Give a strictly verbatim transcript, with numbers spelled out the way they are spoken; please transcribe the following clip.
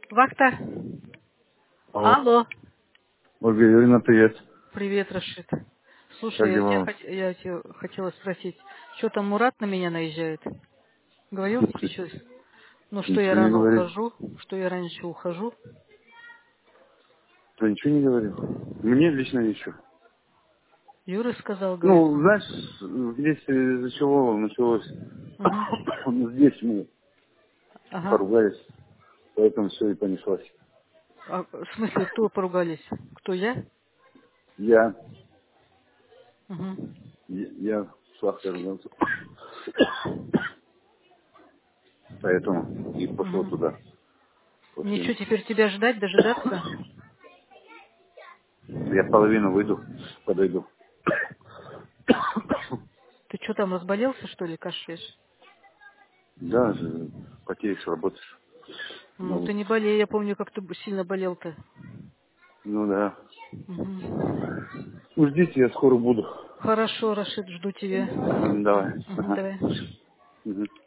Вахта. Алло. Алло. Ольга Юрьевна, привет. Привет, Рашид. Как Слушай, я тебя, дела? хот- я тебя хотела спросить, что там Мурат на меня наезжает? Говорил тебе Слушай, что? Ну, что я ничего не рано говорил. ухожу, что я раньше ухожу. Ты ничего не говорил? Мне лично ничего. Юра сказал, говорит. Ну, знаешь, здесь из-за чего началось? Угу. Ну, здесь мы Ага. поругались, поэтому все и понеслось. А, в смысле, кто поругались? Кто я? Я, Угу. я, я с Вахтой ругался. Поэтому и пошел Угу. туда. Ничего, После... теперь тебя ждать, дожидаться? Я в половину выйду, подойду. Ты что там, разболелся, что ли, кашляешь? Да, же, потеешь, работаешь. Ну, Ну, ты не болей, я помню, как ты б- сильно болел-то. ну да. Угу. Ну, ждите, я скоро буду. Хорошо, Рашид, жду тебя. М, Давай. Мгм, Ага. давай. Мгм.